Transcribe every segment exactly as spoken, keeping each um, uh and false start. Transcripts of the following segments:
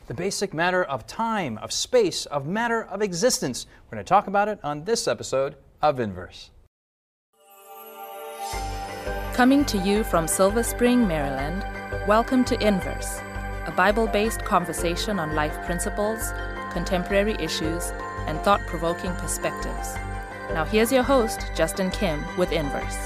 The basic matter of time, of space, of matter of existence. We're going to talk about it on this episode of Inverse. Coming to you from Silver Spring, Maryland, welcome to Inverse, a Bible-based conversation on life principles, contemporary issues, and thought-provoking perspectives. Now here's your host, Justin Kim, with Inverse.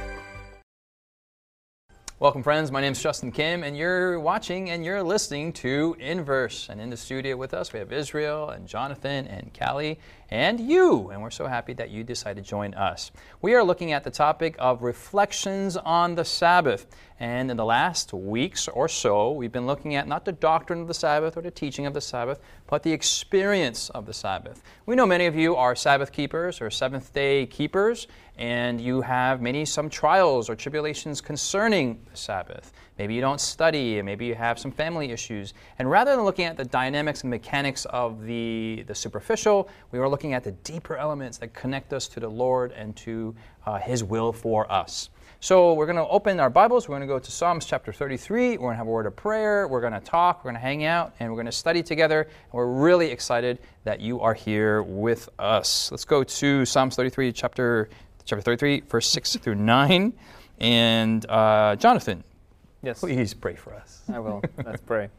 Welcome, friends. My name is Justin Kim, and you're watching and you're listening to Inverse. And in the studio with us, we have Israel and Jonathan and Callie and you. And we're so happy that you decided to join us. We are looking at the topic of reflections on the Sabbath. And in the last weeks or so, we've been looking at not the doctrine of the Sabbath or the teaching of the Sabbath, but the experience of the Sabbath. We know many of you are Sabbath keepers or seventh-day keepers, and you have maybe some trials or tribulations concerning the Sabbath. Maybe you don't study, maybe you have some family issues. And rather than looking at the dynamics and mechanics of the, the superficial, we are looking at the deeper elements that connect us to the Lord and to uh, His will for us. So we're going to open our Bibles. We're going to go to Psalms chapter thirty-three. We're going to have a word of prayer. We're going to talk. We're going to hang out. And we're going to study together. And we're really excited that you are here with us. Let's go to Psalms thirty-three, chapter, chapter thirty-three, verse six through nine. And uh, Jonathan, yes, please pray for us. I will. Let's pray.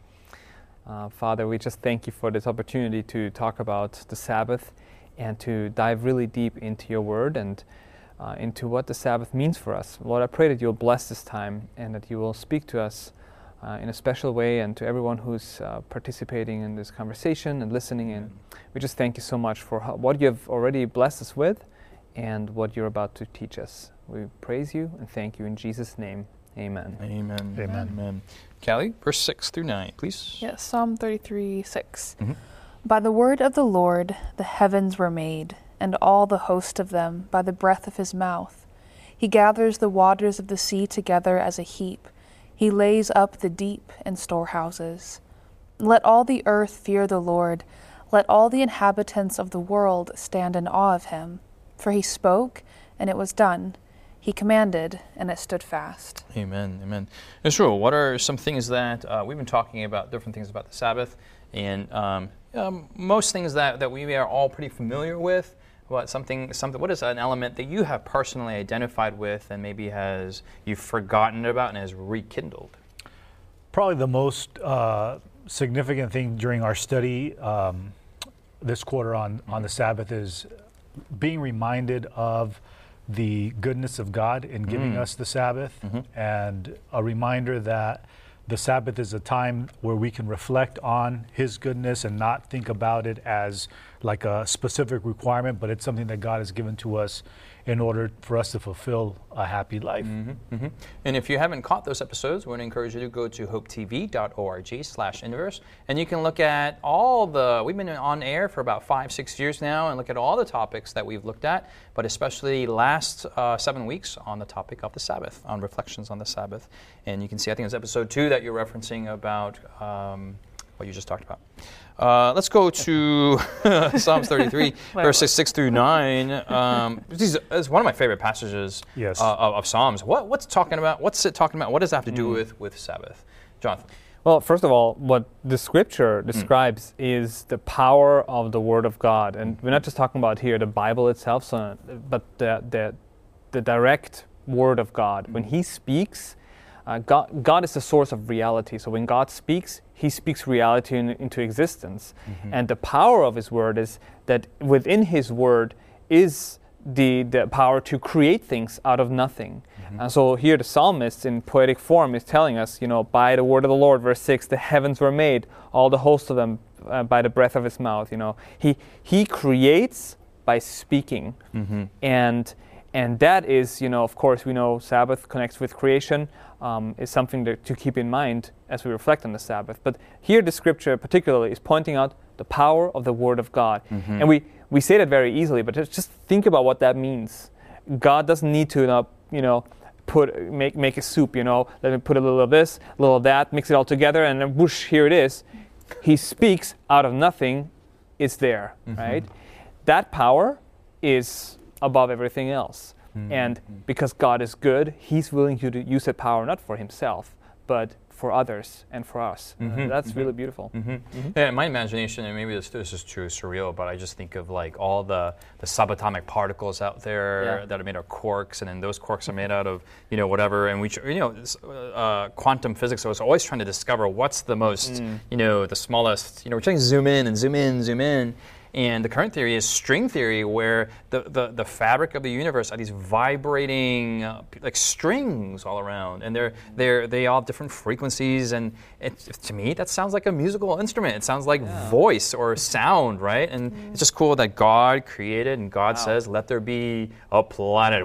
Uh, Father, we just thank you for this opportunity to talk about the Sabbath and to dive really deep into your word and Uh, into what the Sabbath means for us. Lord, I pray that you'll bless this time and that you will speak to us uh, in a special way and to everyone who's uh, participating in this conversation and listening in. We just thank you so much for how, what you've already blessed us with and what you're about to teach us. We praise you and thank you in Jesus' name. Amen. Amen. Amen. Amen. Callie, verse six through nine, please. Yes, Psalm thirty-three, six. Mm-hmm. By the word of the Lord the heavens were made, and all the host of them by the breath of his mouth. He gathers the waters of the sea together as a heap. He lays up the deep in storehouses. Let all the earth fear the Lord. Let all the inhabitants of the world stand in awe of him. For he spoke, and it was done. He commanded, and it stood fast. Amen. Amen. Israel, what are some things that uh, we've been talking about, different things about the Sabbath, and um, um, most things that, that we are all pretty familiar with. What something, something? What is an element that you have personally identified with, and maybe has you've forgotten about and has rekindled? Probably the most uh, significant thing during our study um, this quarter on, on the Sabbath is being reminded of the goodness of God in giving mm. us the Sabbath, mm-hmm. and a reminder that the Sabbath is a time where we can reflect on His goodness and not think about it as like a specific requirement, but it's something that God has given to us in order for us to fulfill a happy life. Mm-hmm, mm-hmm. And if you haven't caught those episodes, we want to encourage you to go to hopetv.org slash inverse, and you can look at all the, we've been on air for about five, six years now, and look at all the topics that we've looked at, but especially last uh, seven weeks on the topic of the Sabbath, on reflections on the Sabbath. And you can see, I think it's episode two that you're referencing about um, what you just talked about. Uh, let's go to Psalms thirty-three, verses six through nine. Um, this is one of my favorite passages yes. uh, of, of Psalms. What, what's talking about? What's it talking about? What does it have to do mm. with, with Sabbath? Jonathan. Well, first of all, what the Scripture describes mm. is the power of the Word of God. And we're not just talking about here the Bible itself, so, but the, the, the direct Word of God. Mm. When He speaks, Uh, God, God is the source of reality. So when God speaks, He speaks reality in, into existence. Mm-hmm. And the power of His word is that within His word is the, the power to create things out of nothing. Mm-hmm. And so here the psalmist in poetic form is telling us, you know, by the word of the Lord, verse six, the heavens were made, all the host of them uh, by the breath of His mouth. You know, He He creates by speaking. Mm-hmm. And And that is, you know, of course, we know Sabbath connects with creation, um, is something to, to keep in mind as we reflect on the Sabbath. But here the Scripture particularly is pointing out the power of the Word of God. Mm-hmm. And we, we say that very easily, but just, just think about what that means. God doesn't need to, uh, you know, put make make a soup, you know, let me put a little of this, a little of that, mix it all together, and then whoosh, here it is. He speaks out of nothing, it's there, mm-hmm. right? That power is above everything else. Mm-hmm. And because God is good, He's willing to use that power not for Himself, but for others and for us. Mm-hmm, Uh, that's mm-hmm. really beautiful. Mm-hmm. Mm-hmm. Yeah, in my imagination, and maybe this, this is true, surreal, but I just think of like all the, the subatomic particles out there Yeah. that are made of quarks, and then those quarks are made out of, you know, whatever. And we, tr- you know, this, uh, quantum physics was always trying to discover what's the most, Mm. you know, the smallest, you know, we're trying to zoom in and zoom in, zoom in. And the current theory is string theory, where the, the, the fabric of the universe are these vibrating uh, p- like strings all around, and they're they're they all have different frequencies. And it, to me, that sounds like a musical instrument. It sounds like Yeah. voice or sound, right? And it's just cool that God created, and God Wow. says, "Let there be a planet."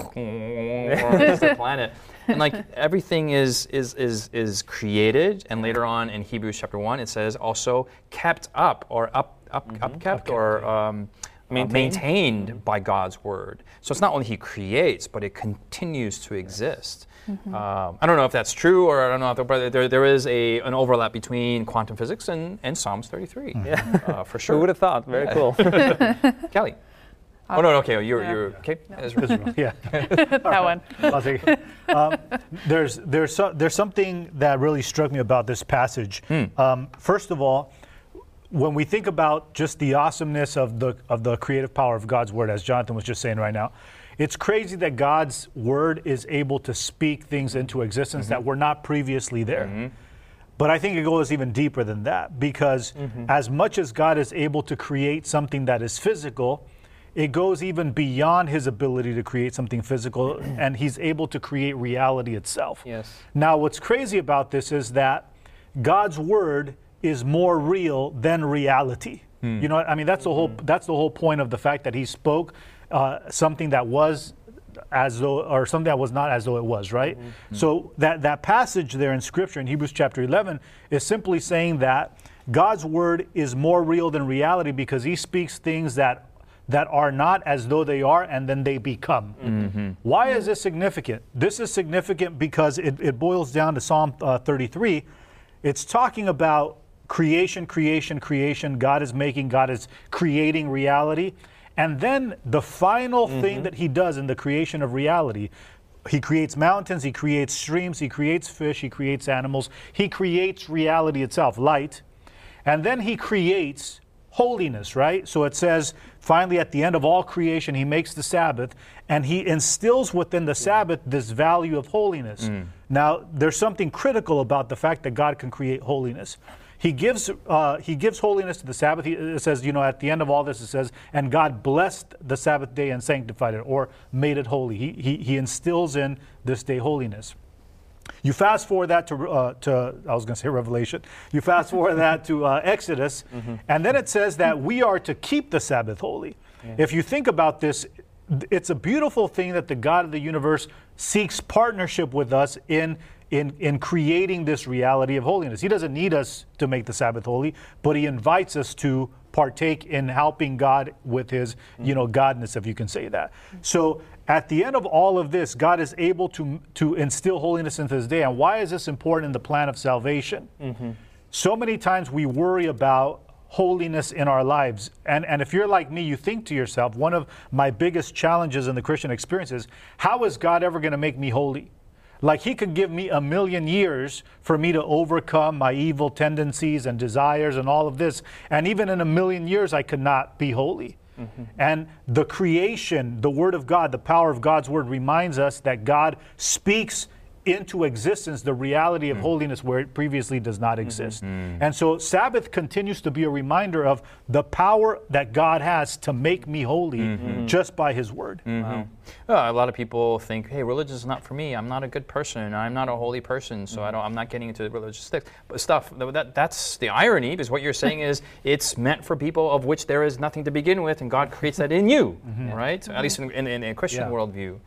It's a planet. And like everything is is is is created, and later on in Hebrews chapter one, it says also kept up or up up upkept or um, maintained. maintained by God's word. So it's not only He creates, but it continues to exist. Um, I don't know if that's true, or I don't know if there, but there, there is a an overlap between quantum physics and, and Psalms thirty-three. Yeah. Uh, for sure. Who would have thought? Very Yeah. cool. Kelly. Oh no, no, okay, you're Yeah. you're okay. Israel. Yeah. That one. I'll take it. Um, there's there's so, there's something that really struck me about this passage. Um, first of all, when we think about just the awesomeness of the of the creative power of God's word, as Jonathan was just saying right now, it's crazy that God's word is able to speak things into existence that were not previously there. But I think it goes even deeper than that, because as much as God is able to create something that is physical, it goes even beyond his ability to create something physical, and he's able to create reality itself. Yes. Now, what's crazy about this is that God's word is more real than reality. You know, I mean, that's the whole that's the whole point of the fact that he spoke uh, something that was as though, or something that was not as though it was, right? So that that passage there in Scripture in Hebrews chapter eleven is simply saying that God's word is more real than reality, because he speaks things that that are not as though they are, and then they become. Mm-hmm. Why is this significant? This is significant because it, it boils down to Psalm uh, thirty-three. It's talking about creation, creation, creation. God is making, God is creating reality. And then the final mm-hmm. thing that he does in the creation of reality, he creates mountains, he creates streams, he creates fish, he creates animals. He creates reality itself, light. And then he creates holiness, right? So it says, finally, at the end of all creation, he makes the Sabbath, and he instills within the Sabbath this value of holiness. Mm. Now, there's something critical about the fact that God can create holiness. He gives uh, he gives holiness to the Sabbath. He, it says, you know, at the end of all this, it says, and God blessed the Sabbath day and sanctified it, or made it holy. He he, he instills in this day holiness. You fast forward that to, uh, to I was going to say Revelation. You fast forward that to uh, Exodus, mm-hmm. and then it says that we are to keep the Sabbath holy. Yeah. If you think about this, it's a beautiful thing that the God of the universe seeks partnership with us in, in, in creating this reality of holiness. He doesn't need us to make the Sabbath holy, but he invites us to partake in helping God with his, you know, godness, if you can say that. So at the end of all of this, God is able to, to instill holiness into this day. And why is this important in the plan of salvation? Mm-hmm. So many times we worry about holiness in our lives. And, and if you're like me, you think to yourself, one of my biggest challenges in the Christian experience is, how is God ever going to make me holy? Like, he could give me a million years for me to overcome my evil tendencies and desires and all of this. And even in a million years, I could not be holy. Mm-hmm. And the creation, the word of God, the power of God's word reminds us that God speaks into existence the reality of mm. holiness where it previously does not exist. Mm-hmm. And so Sabbath continues to be a reminder of the power that God has to make me holy mm-hmm. just by his word. Mm-hmm. Wow. Well, a lot of people think, hey, religion is not for me. I'm not a good person. I'm not a holy person, so mm-hmm. I don't, I'm not getting into religious stuff. That, that's the irony, because what you're saying is it's meant for people of which there is nothing to begin with, and God creates that in you, mm-hmm. right? Mm-hmm. At least in, in, in a Christian yeah. worldview.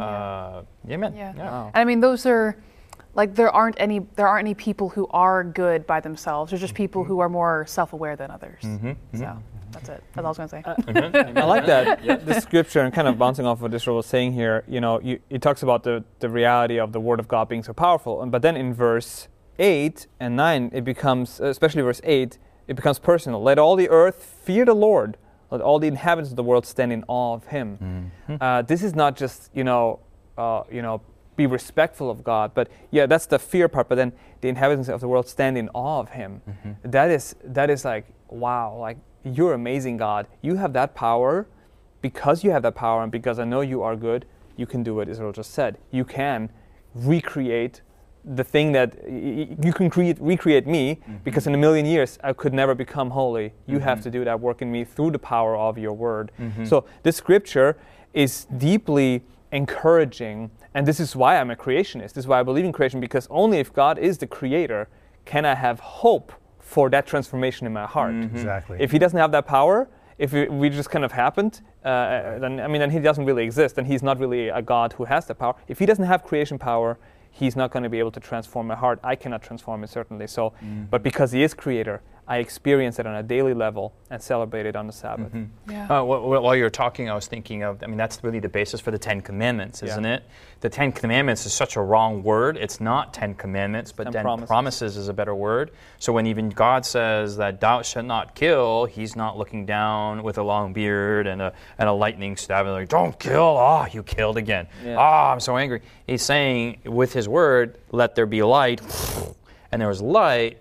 Uh, amen. Yeah. yeah. Wow. And I mean, those are, like, there aren't any there aren't any people who are good by themselves. There's just people who are more self-aware than others. Mm-hmm. So mm-hmm. that's it. That's all I was going to say. Uh, mm-hmm. I like that. Yeah. The scripture, and kind of bouncing off what Israel was saying here, you know, you, it talks about the, the reality of the word of God being so powerful. And, but then in verse eight and nine, it becomes, especially verse eight, it becomes personal. Let all the earth fear the Lord. Let all the inhabitants of the world stand in awe of him. Mm-hmm. Uh, this is not just, you know, uh, you know, be respectful of God. But yeah, that's the fear part. But then the inhabitants of the world stand in awe of Him. Mm-hmm. That is that is like, wow, like you're amazing, God. You have that power. Because you have that power and because I know you are good, you can do what Israel just said. You can recreate the thing that y- you can create, recreate me, mm-hmm. because in a million years I could never become holy. You mm-hmm. have to do that work in me through the power of your word. Mm-hmm. So this scripture is deeply encouraging, and this is why I'm a creationist. This is why I believe in creation, because only if God is the creator can I have hope for that transformation in my heart. Mm-hmm. Exactly. If He doesn't have that power, if it, we just kind of happened, uh, then I mean, then He doesn't really exist, and He's not really a God who has the power. If He doesn't have creation power, He's not going to be able to transform my heart. I cannot transform it, certainly. So, mm-hmm. but because He is Creator, I experience it on a daily level and celebrate it on the Sabbath. Mm-hmm. Yeah. Uh, while, while you were talking, I was thinking of, I mean, that's really the basis for the Ten Commandments, isn't yeah. it? The Ten Commandments is such a wrong word. It's not Ten Commandments, but then promises. promises is a better word. So when even God says that thou shalt not kill, He's not looking down with a long beard and a, and a lightning stab and like, don't kill, ah, oh, you killed again. Yeah. Ah, I'm so angry. He's saying with His word, let there be light, and there was light.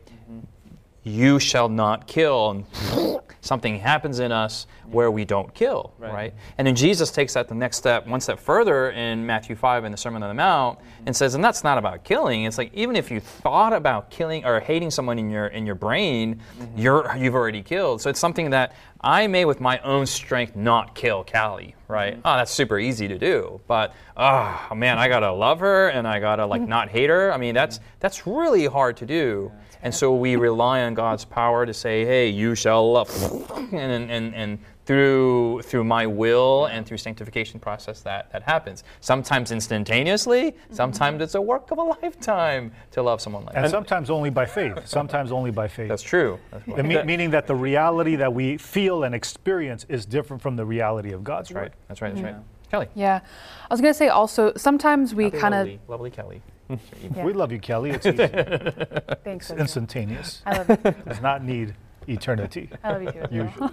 You shall not kill, and something happens in us where we don't kill, right. right? And then Jesus takes that the next step, one step further in Matthew five in the Sermon on the Mount, mm-hmm. and says, and that's not about killing. It's like even if you thought about killing or hating someone in your in your brain, mm-hmm. you're you've already killed. So it's something that I may, with my own strength, not kill Callie, right? Mm-hmm. Oh, that's super easy to do, but oh man, I gotta love her and I gotta like mm-hmm. not hate her. I mean, that's that's really hard to do. Yeah. And so we rely on God's power to say, hey, you shall love, and and and through through my will and through sanctification process that, that happens. Sometimes instantaneously, sometimes it's a work of a lifetime to love someone like and that. And sometimes only by faith, sometimes only by faith. That's true. That's right. me- meaning that the reality that we feel and experience is different from the reality of God's that's word. Right. That's right, that's yeah. right. Kelly. Yeah. I was going to say also, sometimes we kind of... Lovely, lovely Kelly. Yeah. We love you, Kelly. It's easy. Thanks. It's instantaneous. I love you. It does not need eternity. I love you too.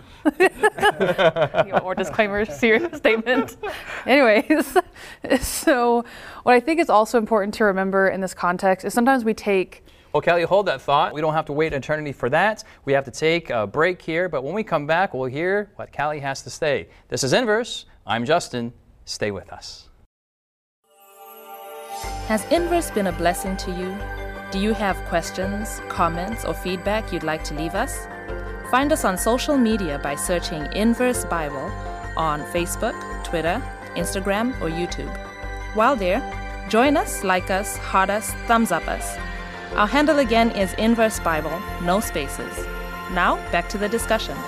Usually. More disclaimers to your statement. Anyways, so what I think is also important to remember in this context is sometimes we take... Well, Kelly, hold that thought. We don't have to wait eternity for that. We have to take a break here, but when we come back, we'll hear what Kelly has to say. This is Inverse. I'm Justin. Stay with us. Has Inverse been a blessing to you? Do you have questions, comments, or feedback you'd like to leave us? Find us on social media by searching Inverse Bible on Facebook, Twitter, Instagram, or YouTube. While there, join us, like us, heart us, thumbs up us. Our handle again is Inverse Bible, no spaces. Now, back to the discussion.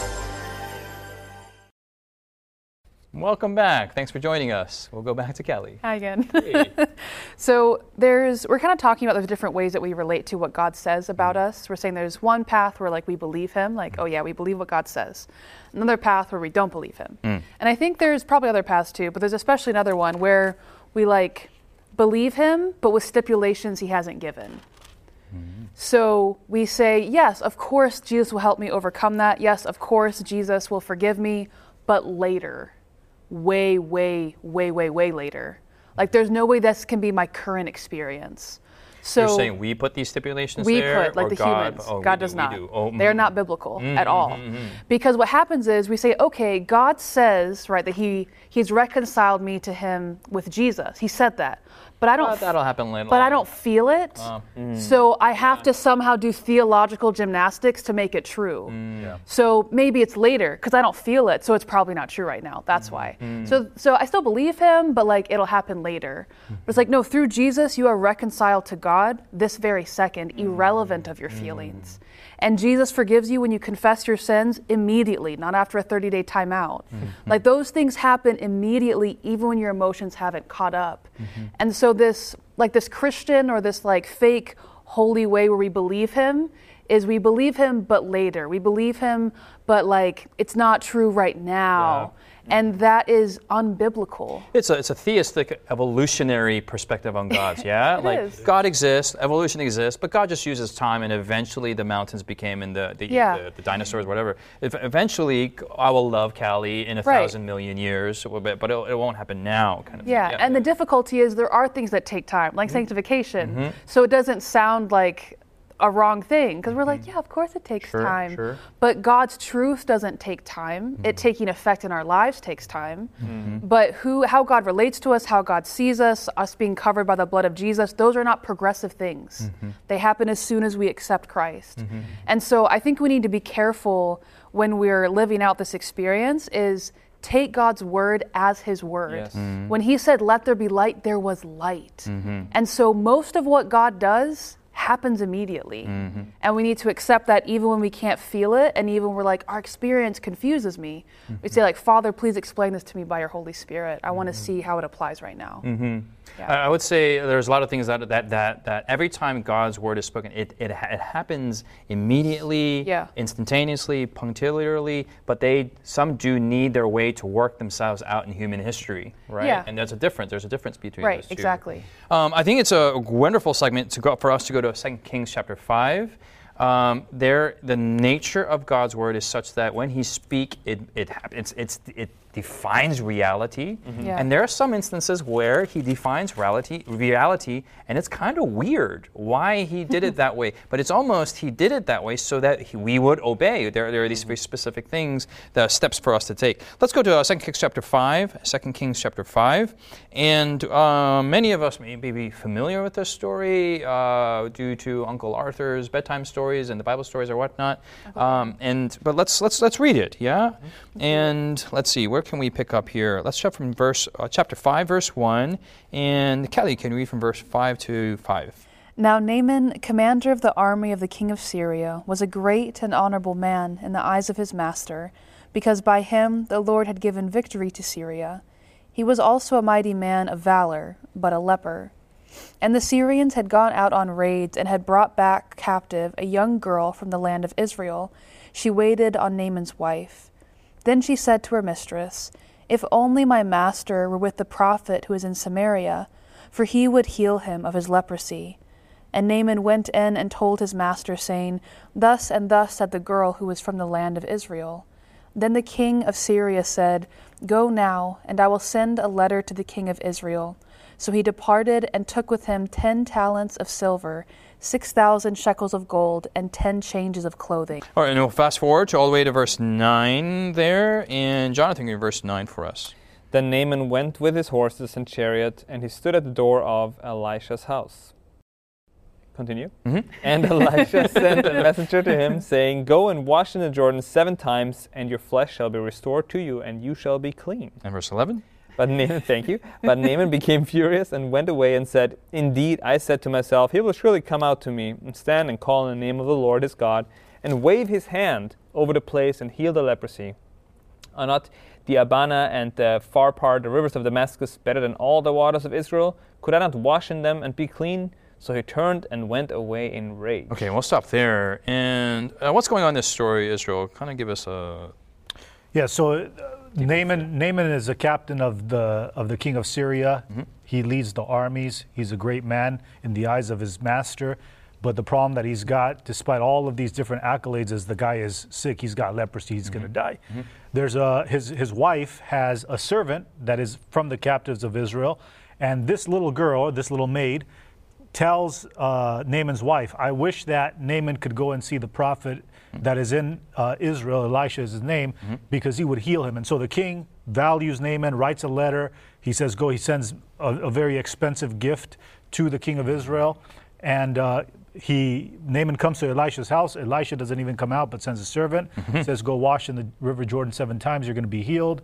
Welcome back. Thanks for joining us. We'll go back to Kelly. Hi again. Hey. So there's, we're kind of talking about there's different ways that we relate to what God says about mm. us. We're saying there's one path where like we believe Him, like, mm. oh yeah, we believe what God says. Another path where we don't believe Him. Mm. And I think there's probably other paths too, but there's especially another one where we like believe Him, but with stipulations He hasn't given. Mm. So we say, yes, of course Jesus will help me overcome that. Yes, of course Jesus will forgive me, but later. way, way, way, way, way later. Like there's no way this can be my current experience. So you're saying we put these stipulations we there? We put, like or the God? humans. Oh, God do, does not. Oh, They're mm-hmm. not biblical mm-hmm, at all. Mm-hmm. Because what happens is we say, okay, God says, right, that he He's reconciled me to Him with Jesus. He said that. But I don't. Uh, that'll happen later. But I don't feel it. Uh, mm. So I have yeah. to somehow do theological gymnastics to make it true. Mm. Yeah. So maybe it's later because I don't feel it. So it's probably not true right now. That's mm. why. Mm. So so I still believe Him, but like it'll happen later. Mm. But it's like no, through Jesus you are reconciled to God this very second, mm. irrelevant of your feelings. Mm. And Jesus forgives you when you confess your sins immediately, not after a thirty-day timeout. Mm-hmm. Like those things happen immediately, even when your emotions haven't caught up. Mm-hmm. And so this, like this Christian or this like fake holy way where we believe Him is we believe him, but later. We believe him, but like it's not true right now. Yeah. And that is unbiblical. It's a it's a theistic evolutionary perspective on God. Yeah, it like is. God exists, evolution exists, but God just uses time, and eventually the mountains became and the the, yeah. the, the dinosaurs, whatever. If eventually, I will love Callie in a right. thousand million years, but it, it won't happen now. Kind of. Yeah. yeah, and the difficulty is there are things that take time, like mm-hmm. sanctification. Mm-hmm. So it doesn't sound like a wrong thing, because we're like, yeah, of course it takes sure, time. Sure. But God's truth doesn't take time. Mm-hmm. It taking effect in our lives takes time. Mm-hmm. But who, how God relates to us, how God sees us, us being covered by the blood of Jesus, those are not progressive things. Mm-hmm. They happen as soon as we accept Christ. Mm-hmm. And so I think we need to be careful when we're living out this experience is take God's word as his word. Yes. Mm-hmm. When he said, let there be light, there was light. Mm-hmm. And so most of what God does happens immediately. Mm-hmm. And we need to accept that even when we can't feel it, and even when we're like, our experience confuses me, mm-hmm. we say like, Father, please explain this to me by your Holy Spirit. I mm-hmm. want to see how it applies right now. Mm-hmm. Yeah. I would say there's a lot of things that that that, that every time God's word is spoken, it it, it happens immediately, yeah. instantaneously, punctiliarly, but they some do need their way to work themselves out in human history, right? Yeah. And there's a difference. There's a difference between right, those two. exactly. Um, I think it's a wonderful segment to go for us to go to Second Kings chapter five. Um, there, the nature of God's word is such that when He speaks, it it it's, it's it defines reality, mm-hmm. yeah. and there are some instances where He defines reality, reality, and it's kind of weird why He did it that way. But it's almost He did it that way so that he, we would obey. There, there are these very specific things, the steps for us to take. Let's go to uh, Second Kings chapter five. Second Kings chapter five, and uh, many of us may be familiar with this story uh, due to Uncle Arthur's bedtime story. And the Bible stories or whatnot, um, and but let's let's let's read it, yeah. And let's see, where can we pick up here? Let's start from verse uh, chapter five, verse one. And Kelly, can you read from verse five to five? Now Naaman, commander of the army of the king of Syria, was a great and honorable man in the eyes of his master, because by him the Lord had given victory to Syria. He was also a mighty man of valor, but a leper. And the Syrians had gone out on raids and had brought back captive a young girl from the land of Israel. She waited on Naaman's wife. Then she said to her mistress, "If only my master were with the prophet who is in Samaria, for he would heal him of his leprosy." And Naaman went in and told his master, saying, "Thus and thus said the girl who was from the land of Israel." Then the king of Syria said, "Go now, and I will send a letter to the king of Israel." So he departed and took with him ten talents of silver, six thousand shekels of gold, and ten changes of clothing. All right, and we'll fast forward to all the way to verse nine there. And Jonathan, read verse nine for us. Then Naaman went with his horses and chariot, and he stood at the door of Elisha's house. Continue. Mm-hmm. And Elisha sent a messenger to him, saying, "Go and wash in the Jordan seven times, and your flesh shall be restored to you, and you shall be clean." And verse eleven. But Naaman, thank you. But Naaman became furious and went away and said, "Indeed, I said to myself, he will surely come out to me and stand and call in the name of the Lord his God and wave his hand over the place and heal the leprosy. Are not the Abana and the Pharpar, the rivers of Damascus, better than all the waters of Israel? Could I not wash in them and be clean?" So he turned and went away in rage. Okay, we'll stop there. And uh, what's going on in this story, Israel? Kind of give us a... Yeah, so uh, Naaman, Naaman is the captain of the of the king of Syria. Mm-hmm. He leads the armies. He's a great man in the eyes of his master. But the problem that he's got, despite all of these different accolades, is the guy is sick. He's got leprosy. He's mm-hmm. going to die. Mm-hmm. There's a his his wife has a servant that is from the captives of Israel, and this little girl, this little maid, tells uh, Naaman's wife, "I wish that Naaman could go and see the prophet that is in uh, Israel, Elisha is his name, mm-hmm. because he would heal him." And so the king values Naaman, writes a letter. He says, go, he sends a, a very expensive gift to the king of Israel. And uh, he Naaman comes to Elisha's house. Elisha doesn't even come out, but sends a servant, mm-hmm. says, go wash in the river Jordan seven times, you're going to be healed.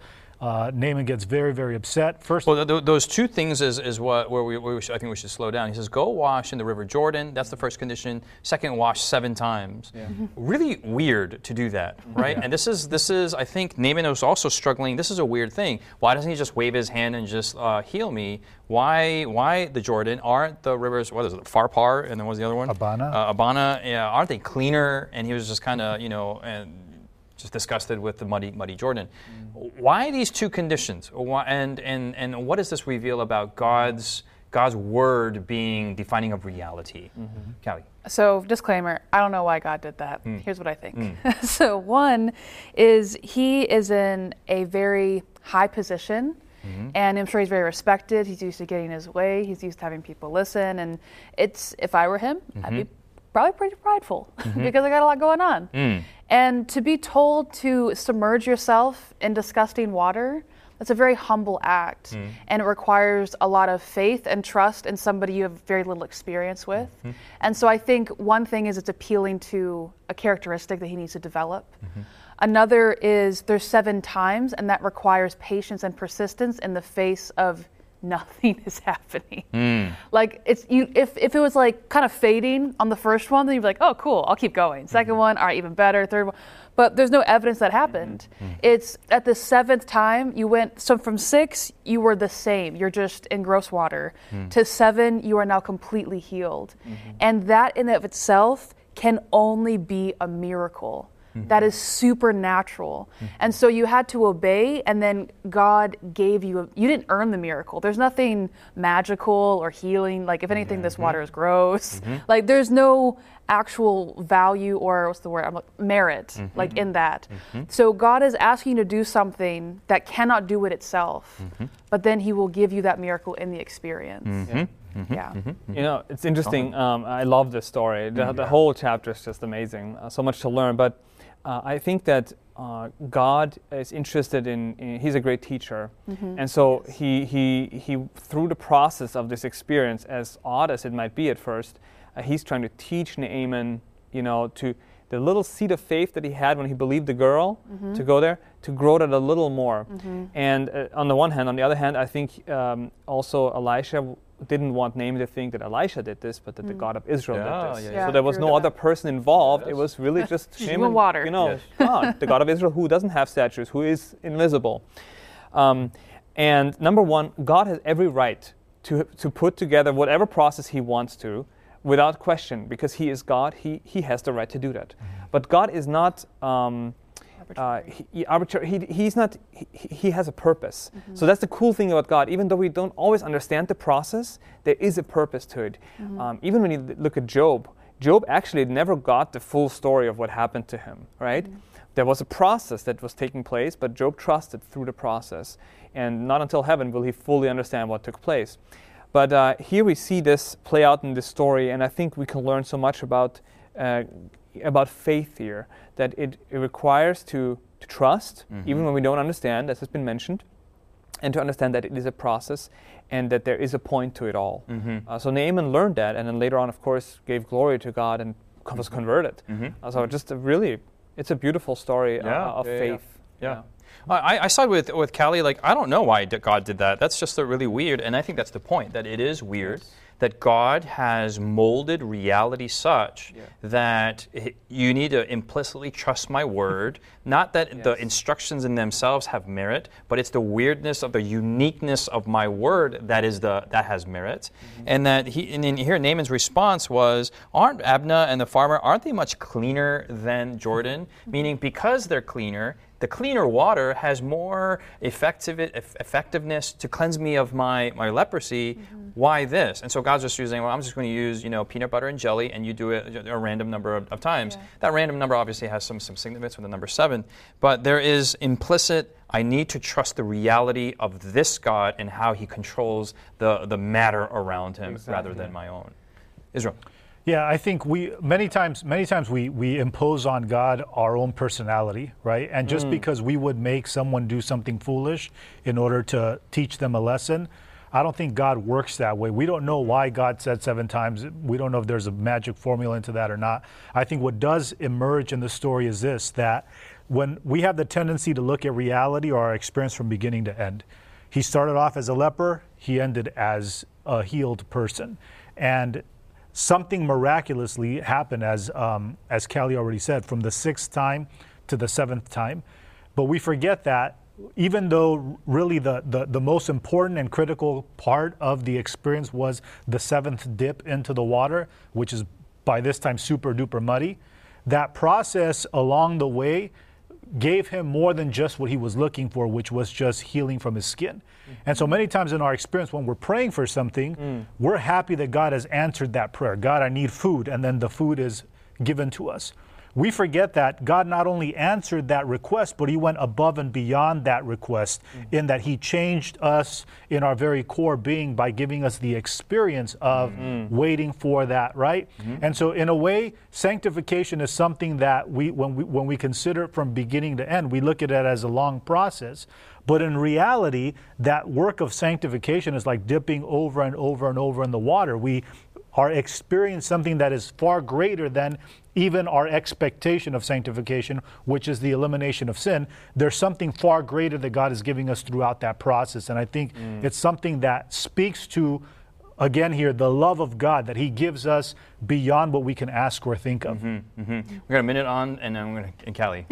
Uh, Naaman gets very, very upset. First, well, th- th- those two things is, is what where we, where we should, I think we should slow down. He says, "Go wash in the River Jordan." That's the first condition. Second, wash seven times. Yeah. Really weird to do that, right? Yeah. And this is this is I think Naaman was also struggling. This is a weird thing. Why doesn't he just wave his hand and just uh, heal me? Why why the Jordan? Aren't the rivers, what is it, Pharpar, and then what was the other one? Abana. Uh, Abana. Yeah, aren't they cleaner? And he was just kind of you know and. just disgusted with the muddy, muddy Jordan. Mm. Why these two conditions? Why, and, and, and what does this reveal about God's, God's word being defining of reality? Mm-hmm. Callie? So, disclaimer, I don't know why God did that. Mm. Here's what I think. Mm. So, one is he is in a very high position. Mm-hmm. And I'm sure he's very respected. He's used to getting his way. He's used to having people listen. And it's, if I were him, mm-hmm. I'd be probably pretty prideful mm-hmm. because I got a lot going on. Mm. And to be told to submerge yourself in disgusting water, that's a very humble act. Mm. And it requires a lot of faith and trust in somebody you have very little experience with. Mm-hmm. And so I think one thing is it's appealing to a characteristic that he needs to develop. Mm-hmm. Another is there's seven times, and that requires patience and persistence in the face of nothing is happening. Mm. Like it's you. If if it was like kind of fading on the first one, then you'd be like, oh, cool, I'll keep going. Second mm-hmm. one, all right, even better. Third one, but there's no evidence that happened. Mm-hmm. It's at the seventh time you went. So from six, you were the same. You're just in gross water. Mm. To seven, you are now completely healed, mm-hmm. and that in and of itself can only be a miracle. Mm-hmm. That is supernatural. Mm-hmm. And so you had to obey, and then God gave you, a, you didn't earn the miracle. There's nothing magical or healing. Like, if anything, mm-hmm. this water is gross. Mm-hmm. Like, there's no actual value or, what's the word, I'm like, merit, mm-hmm. like, in that. Mm-hmm. So God is asking you to do something that cannot do it itself, mm-hmm. but then he will give you that miracle in the experience. Mm-hmm. Yeah. Mm-hmm. Yeah. Mm-hmm. You know, it's interesting. Um, I love this story. The, mm-hmm. the whole chapter is just amazing. Uh, so much to learn. But uh, I think that uh, God is interested in, in, he's a great teacher. Mm-hmm. And so he, he, he, through the process of this experience, as odd as it might be at first, uh, he's trying to teach Naaman, you know, to the little seed of faith that he had when he believed the girl, mm-hmm. to go there, to grow that a little more. Mm-hmm. And uh, on the one hand, on the other hand, I think um, also Elisha w- didn't want Naaman to think that Elisha did this, but that mm. the God of Israel yeah, did this. Yeah, yeah. So there was no other person involved. Yes. It was really just Naaman, water. you know, yes. God, the God of Israel, who doesn't have statues, who is invisible. Um, and number one, God has every right to to put together whatever process he wants to, without question, because he is God. He he has the right to do that. Mm-hmm. But God is not. Um, Uh, he, he, arbitrary, he, he's not, he, he has a purpose. Mm-hmm. So that's the cool thing about God. Even though we don't always understand the process, there is a purpose to it. Mm-hmm. Um, even when you look at Job, Job actually never got the full story of what happened to him, right? Mm-hmm. There was a process that was taking place, but Job trusted through the process. And not until heaven will he fully understand what took place. But uh, here we see this play out in this story, and I think we can learn so much about uh, about faith here, that it, it requires to, to trust, mm-hmm. even when we don't understand, as has been mentioned, and to understand that it is a process and that there is a point to it all. Mm-hmm. Uh, so Naaman learned that, and then later on, of course, gave glory to God and was mm-hmm. converted. Mm-hmm. Uh, so just a really, it's a beautiful story yeah. uh, of yeah, faith. Yeah. yeah. yeah. I, I side with with Callie. Like, I don't know why God did that. That's just a really weird, and I think that's the point, that it is weird. Yes. That God has molded reality such yeah. that you need to implicitly trust my word. Not that yes. the instructions in themselves have merit, but it's the weirdness of the uniqueness of my word that is the that has merit. Mm-hmm. And that he and in here Naaman's response was, aren't Abna and the farmer, aren't they much cleaner than Jordan? Mm-hmm. Meaning, because they're cleaner, the cleaner water has more effective, effectiveness to cleanse me of my, my leprosy. Mm-hmm. Why this? And so God's just using, well, I'm just going to use, you know, peanut butter and jelly, and you do it a random number of, of times. Yeah. That random number obviously has some, some significance with the number seven, but there is implicit, I need to trust the reality of this God and how he controls the, the matter around him exactly. rather than my own. Israel. Yeah, I think we many times many times we, we impose on God our own personality, right? And just mm. because we would make someone do something foolish in order to teach them a lesson, I don't think God works that way. We don't know why God said seven times. We don't know if there's a magic formula into that or not. I think what does emerge in the story is this, that when we have the tendency to look at reality or our experience from beginning to end. He started off as a leper, he ended as a healed person. And something miraculously happened, as um, as Callie already said, from the sixth time to the seventh time. But we forget that even though really the, the, the most important and critical part of the experience was the seventh dip into the water, which is by this time super duper muddy, that process along the way gave him more than just what he was looking for, which was just healing from his skin. Mm-hmm. And so many times in our experience, when we're praying for something, mm. we're happy that God has answered that prayer. God, I need food, and then the food is given to us. We forget that God not only answered that request, but he went above and beyond that request mm-hmm. in that he changed us in our very core being by giving us the experience of mm-hmm. waiting for that, right? Mm-hmm. And so in a way, sanctification is something that we when we when we consider it from beginning to end, we look at it as a long process. But in reality, that work of sanctification is like dipping over and over and over in the water. We are experiencing something that is far greater than even our expectation of sanctification, which is the elimination of sin. There's something far greater that God is giving us throughout that process. And I think mm. it's something that speaks to, again here, the love of God that he gives us beyond what we can ask or think of. Mm-hmm, mm-hmm. We got a minute on, and then we're going to, and Callie.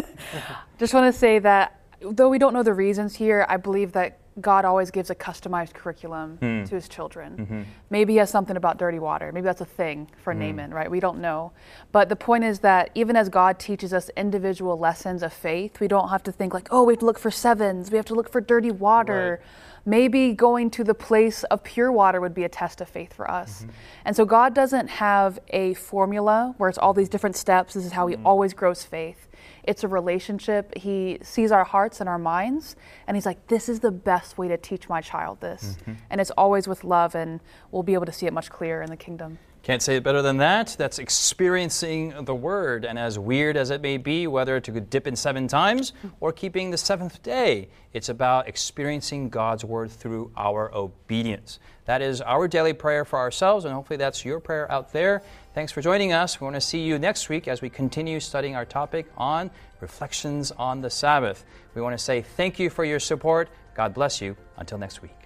Just want to say that though we don't know the reasons here, I believe that God always gives a customized curriculum mm. to his children. Mm-hmm. Maybe he has something about dirty water. Maybe that's a thing for mm. Naaman, right? We don't know. But the point is that even as God teaches us individual lessons of faith, we don't have to think like, oh, we have to look for sevens. We have to look for dirty water. Right. Maybe going to the place of pure water would be a test of faith for us. Mm-hmm. And so God doesn't have a formula where it's all these different steps. This is how he mm. always grows faith. It's a relationship. He sees our hearts and our minds, and he's like, this is the best way to teach my child this. Mm-hmm. And it's always with love, and we'll be able to see it much clearer in the kingdom. Can't say it better than that. That's experiencing the Word. And as weird as it may be, whether to dip in seven times or keeping the seventh day, it's about experiencing God's Word through our obedience. That is our daily prayer for ourselves, and hopefully that's your prayer out there. Thanks for joining us. We want to see you next week as we continue studying our topic on Reflections on the Sabbath. We want to say thank you for your support. God bless you. Until next week.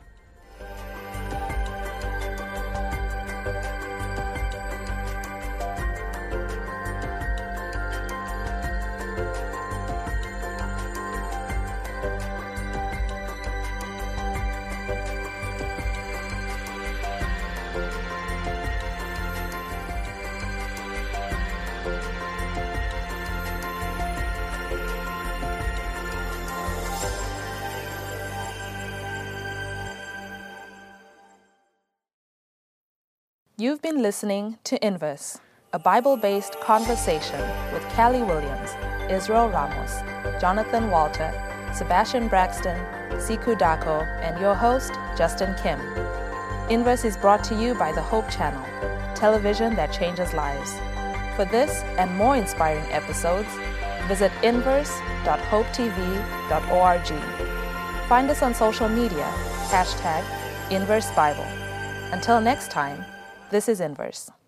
You've been listening to Inverse, a Bible-based conversation with Callie Williams, Israel Ramos, Jonathan Walter, Sebastian Braxton, Siku Dako, and your host, Justin Kim. Inverse is brought to you by the Hope Channel, television that changes lives. For this and more inspiring episodes, visit inverse dot hope t v dot org. Find us on social media, hashtag Inverse Bible. Until next time, this is Inverse.